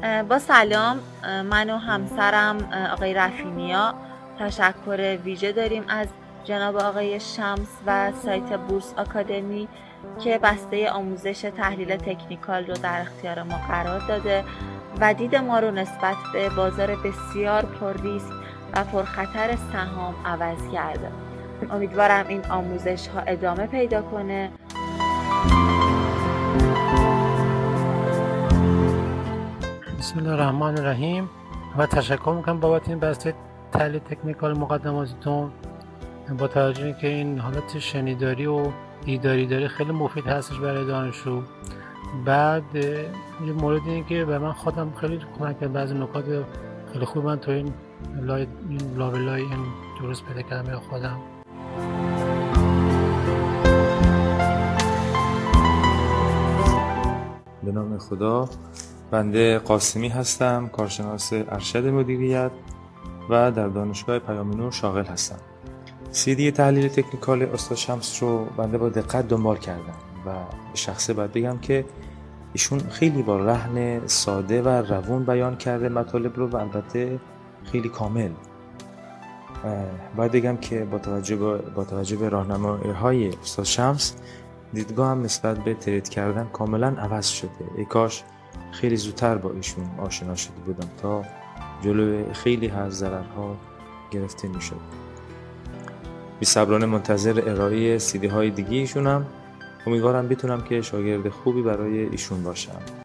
با سلام، من و همسرم آقای رفینیا تشکر ویژه داریم از جناب آقای شمس و سایت بورس آکادمی که بسته آموزش تحلیل تکنیکال رو در اختیار ما قرار داده و دید ما رو نسبت به بازار بسیار پر ریسک و پرخطر سهام عوض کرده. امیدوارم این آموزش ها ادامه پیدا کنه. بسم الله الرحمن الرحیم و تشکر میکنم بابت این بسته تحلیل تکنیکال مقدماتتون. با توجه که این حالت شنیداری و دیداری داره خیلی مفید هستش برای دانشجو. بعد یه مورد این که به من خودم خیلی کمک کرد، بعضی نکات خیلی خوب من تو این لابلای این درست پیدا کردم یا خودم. به نام خدا. بنده قاسمی هستم، کارشناس ارشد مدیریت و در دانشگاه پیام نور شاغل هستم. CD تحلیل تکنیکال استاد شمس رو بنده با دقت دنبال کردم و به شخصه باید بگم که ایشون خیلی با لحن ساده و روون بیان کرده مطالب رو و البته خیلی کامل. باید بگم که با توجه به راهنمایی‌های استاد شمس دیدگاهم نسبت به ترید کردن کاملا عوض شده. ای کاش خیلی زودتر با ایشون آشنا شده بودم تا جلوی خیلی از ضررها گرفته میشد. بی‌صبرانه منتظر ارائه CD های دیگه ایشونم. امیدوارم بتونم که شاگرد خوبی برای ایشون باشم.